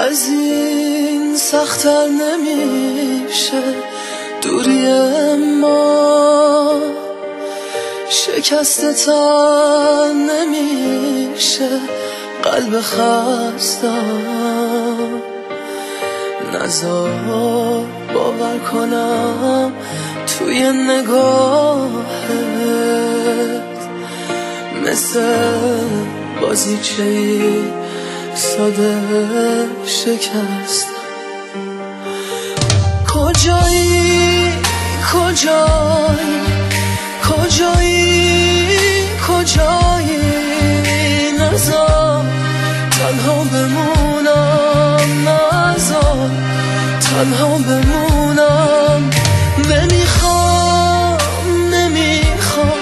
از این سخت‌تر نمیشه دوری ما، شکسته تا نمیشه قلب خستم. نزار باور کنم توی نگاهت مثل بازیچه‌ای ساده شکست. کجایی کجایی کجایی کجایی، نذار تنها بمونم، نذار تنها بمونم. نمیخوام نمیخوام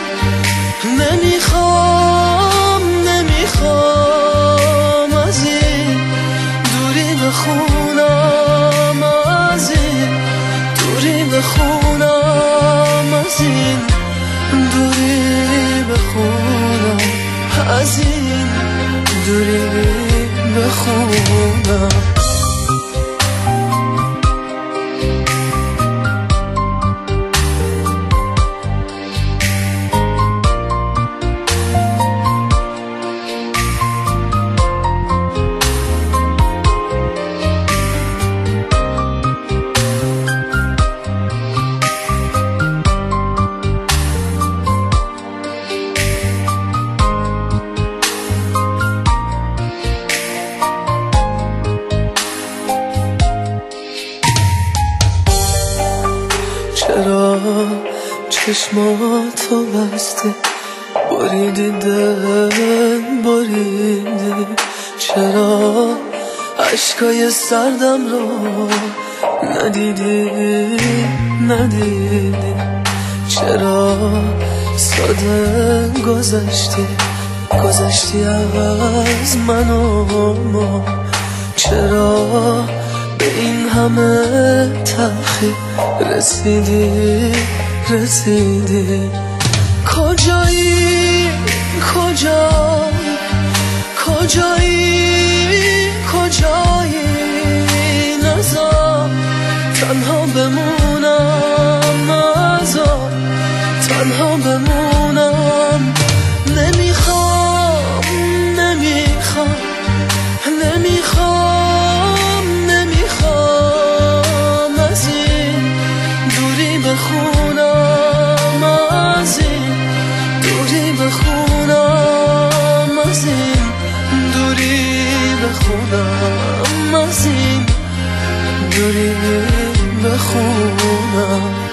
نمیخوام نمیخوام از این دوری بخونم، از این دوری بخونم، از این دوری بخونم، از این دوری بخونم. چرا چشماتو بسته بریدی دل بریدی؟ چرا عشقای سردم رو ندیدی ندیدی؟ چرا ساده گذشتی از من و ما؟ چرا به این همه تلخی رسیدی؟ کجایی کجایی کجایی کجایی، نذار تنها بمونم، نذار تنها بمونم. نمیخوام نمیخوام نمیخوام نمیخوام از این دوری بخونم، از این دوری بخونم، از این دوری بخونم، از این دوری بخونم.